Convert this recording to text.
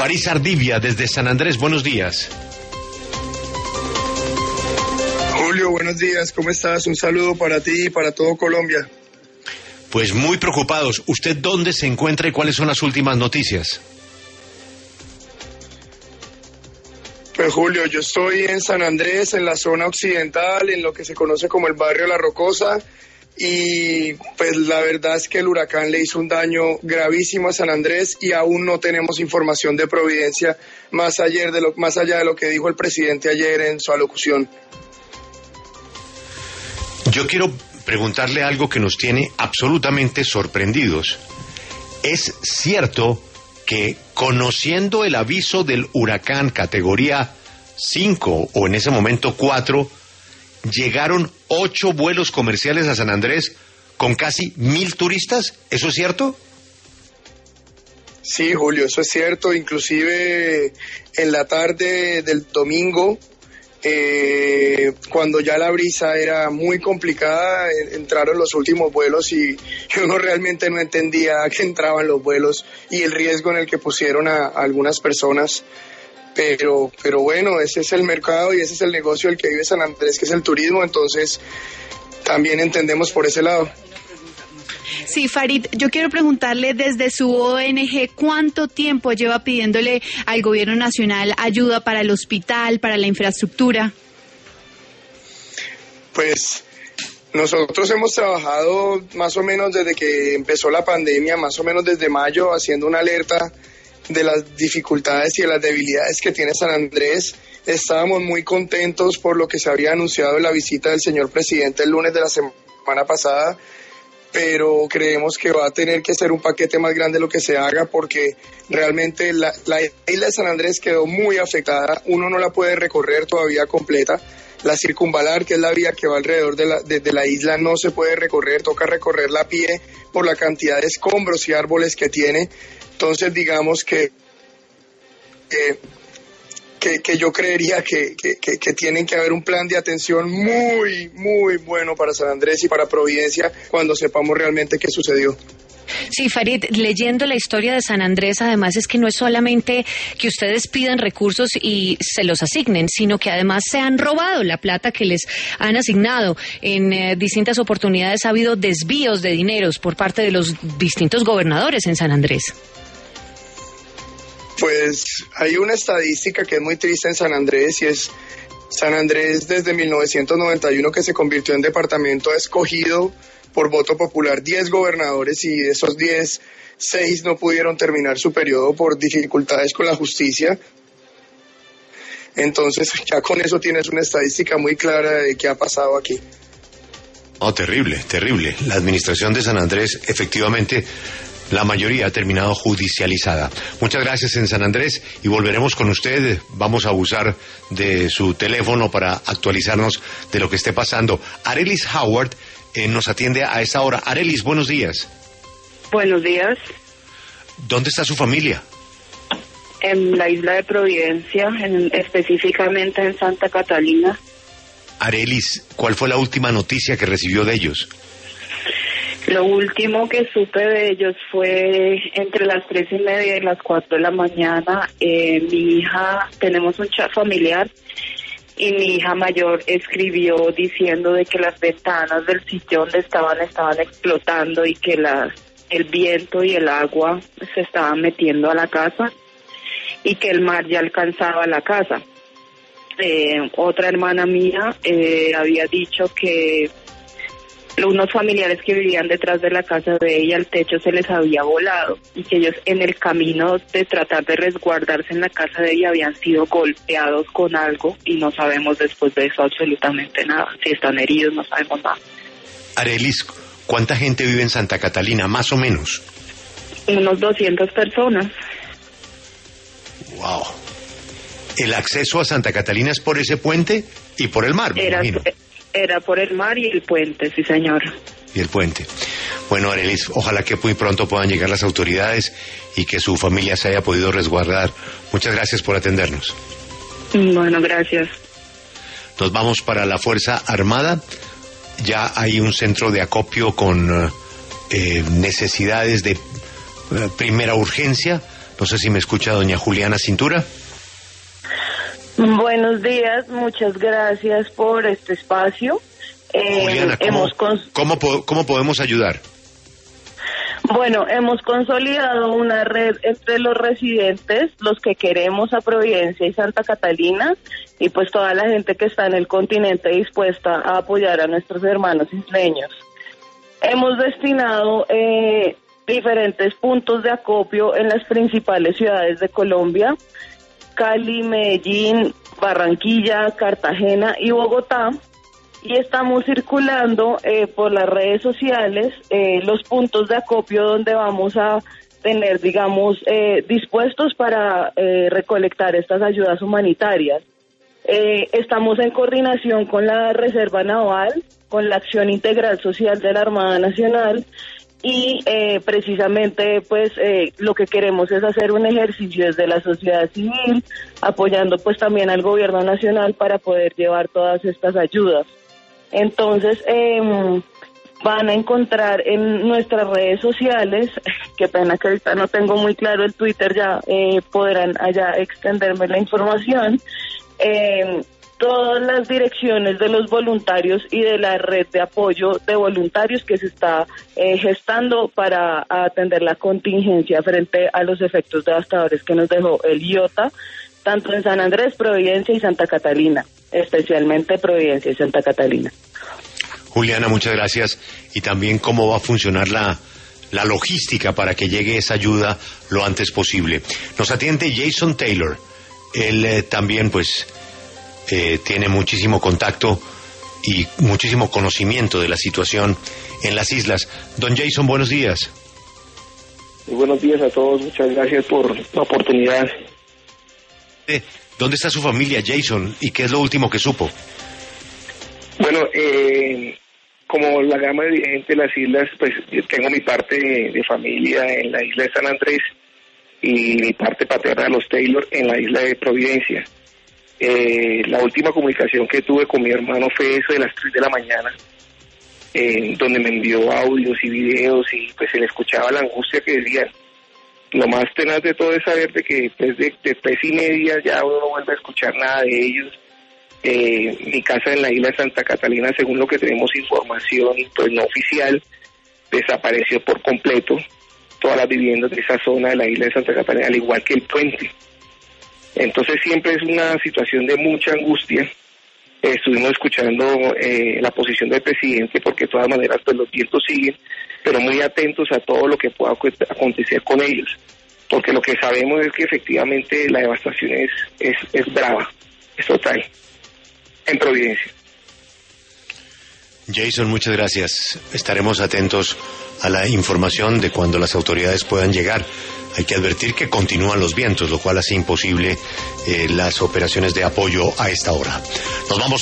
Farid Zardibia, desde San Andrés, buenos días. Julio, buenos días, ¿cómo estás? Un saludo para ti y para todo Colombia. Pues muy preocupados. ¿Usted dónde se encuentra y cuáles son las últimas noticias? Pues Julio, yo estoy en San Andrés, en la zona occidental, en lo que se conoce como el barrio La Rocosa, y pues la verdad es que el huracán le hizo un daño gravísimo a San Andrés y aún no tenemos información de Providencia más allá de lo que dijo el presidente ayer en su alocución. Yo quiero preguntarle algo que nos tiene absolutamente sorprendidos. ¿Es cierto que, conociendo el aviso del huracán categoría 5 o en ese momento 4, llegaron 8 vuelos comerciales a San Andrés con casi 1,000 turistas? ¿Eso es cierto? Sí, Julio, eso es cierto. Inclusive en la tarde del domingo, cuando ya la brisa era muy complicada, entraron los últimos vuelos y uno realmente no entendía a qué entraban los vuelos y el riesgo en el que pusieron a algunas personas. Pero bueno, ese es el mercado y ese es el negocio del que vive San Andrés, que es el turismo, entonces también entendemos por ese lado. Sí, Farid, yo quiero preguntarle desde su ONG, ¿cuánto tiempo lleva pidiéndole al gobierno nacional ayuda para el hospital, para la infraestructura? Pues nosotros hemos trabajado más o menos desde que empezó la pandemia, más o menos desde mayo, haciendo una alerta de las dificultades y de las debilidades que tiene San Andrés. Estábamos muy contentos por lo que se había anunciado en la visita del señor presidente el lunes de la semana pasada, pero creemos que va a tener que ser un paquete más grande lo que se haga, porque realmente la isla de San Andrés quedó muy afectada. Uno no la puede recorrer todavía completa. La circunvalar, que es la vía que va alrededor de la isla, no se puede recorrer, toca recorrerla a pie por la cantidad de escombros y árboles que tiene. Entonces digamos que yo creería que tienen que haber un plan de atención muy, muy bueno para San Andrés y para Providencia cuando sepamos realmente qué sucedió. Sí, Farid, leyendo la historia de San Andrés, además es que no es solamente que ustedes pidan recursos y se los asignen, sino que además se han robado la plata que les han asignado. En distintas oportunidades ha habido desvíos de dineros por parte de los distintos gobernadores en San Andrés. Pues hay una estadística que es muy triste en San Andrés, y es San Andrés desde 1991, que se convirtió en departamento, ha escogido por voto popular 10 gobernadores, y de esos 10, 6 no pudieron terminar su periodo por dificultades con la justicia. Entonces ya con eso tienes una estadística muy clara de qué ha pasado aquí. Oh, terrible, terrible. La administración de San Andrés, efectivamente, la mayoría ha terminado judicializada. Muchas gracias en San Andrés y volveremos con usted. Vamos a abusar de su teléfono para actualizarnos de lo que esté pasando. Arelis Howard nos atiende a esta hora. Arelis, buenos días. Buenos días. ¿Dónde está su familia? En la isla de Providencia, específicamente en Santa Catalina. Arelis, ¿cuál fue la última noticia que recibió de ellos? Lo último que supe de ellos fue entre las 3:30 y las 4 de la mañana. Mi hija, tenemos un chat familiar, y mi hija mayor escribió diciendo de que las ventanas del sitio donde estaban explotando y que el viento y el agua se estaban metiendo a la casa y que el mar ya alcanzaba la casa. Otra hermana mía había dicho que unos familiares que vivían detrás de la casa de ella, el techo se les había volado y que ellos en el camino de tratar de resguardarse en la casa de ella habían sido golpeados con algo y no sabemos después de eso absolutamente nada. Si están heridos, no sabemos nada. Arelis, ¿cuánta gente vive en Santa Catalina, más o menos? Unos 200 personas. Wow. ¿El acceso a Santa Catalina es por ese puente y por el mar, me imagino? Era por el mar y el puente, sí señor. Y el puente. Bueno, Arelis, ojalá que muy pronto puedan llegar las autoridades y que su familia se haya podido resguardar. Muchas gracias por atendernos. Bueno, gracias. Nos vamos para la Fuerza Armada. Ya hay un centro de acopio con necesidades de primera urgencia No sé si me escucha doña Juliana Cintura. Buenos días, muchas gracias por este espacio. Juliana, ¿cómo podemos ayudar? Bueno, hemos consolidado una red entre los residentes, los que queremos a Providencia y Santa Catalina, y pues toda la gente que está en el continente dispuesta a apoyar a nuestros hermanos isleños. Hemos destinado diferentes puntos de acopio en las principales ciudades de Colombia: Cali, Medellín, Barranquilla, Cartagena y Bogotá. Y estamos circulando por las redes sociales los puntos de acopio donde vamos a tener, digamos, dispuestos para recolectar estas ayudas humanitarias. Estamos en coordinación con la Reserva Naval, con la Acción Integral Social de la Armada Nacional, y precisamente pues lo que queremos es hacer un ejercicio desde la sociedad civil, apoyando pues también al gobierno nacional para poder llevar todas estas ayudas. Entonces van a encontrar en nuestras redes sociales, qué pena que ahorita no tengo muy claro el Twitter, ya podrán allá extenderme la información, todas las direcciones de los voluntarios y de la red de apoyo de voluntarios que se está gestando para atender la contingencia frente a los efectos devastadores que nos dejó el Iota, tanto en San Andrés, Providencia y Santa Catalina, especialmente Providencia y Santa Catalina. Juliana, muchas gracias. Y también cómo va a funcionar la logística para que llegue esa ayuda lo antes posible. Nos atiende Jason Taylor. Él también pues tiene muchísimo contacto y muchísimo conocimiento de la situación en las islas. Don Jason, buenos días. Muy buenos días a todos, muchas gracias por la oportunidad. ¿Dónde está su familia, Jason? ¿Y qué es lo último que supo? Bueno, como la gran mayoría de gente de las islas, pues yo tengo mi parte de familia en la isla de San Andrés y mi parte paterna de los Taylor en la isla de Providencia. La última comunicación que tuve con mi hermano fue eso de las 3 de la mañana, donde me envió audios y videos y pues se le escuchaba la angustia que decían. Lo más tenaz de todo es saber de que después de 3:30 ya uno no vuelve a escuchar nada de ellos. Mi casa en la isla de Santa Catalina, según lo que tenemos información pues no oficial, desapareció por completo. Todas las viviendas de esa zona de la isla de Santa Catalina, al igual que el puente. Entonces siempre es una situación de mucha angustia. Estuvimos escuchando la posición del presidente, porque de todas maneras pues los vientos siguen, pero muy atentos a todo lo que pueda acontecer con ellos, porque lo que sabemos es que efectivamente la devastación es brava, es total, en Providencia. Jason, muchas gracias. Estaremos atentos a la información de cuando las autoridades puedan llegar. Hay que advertir que continúan los vientos, lo cual hace imposible las operaciones de apoyo a esta hora. Nos vamos.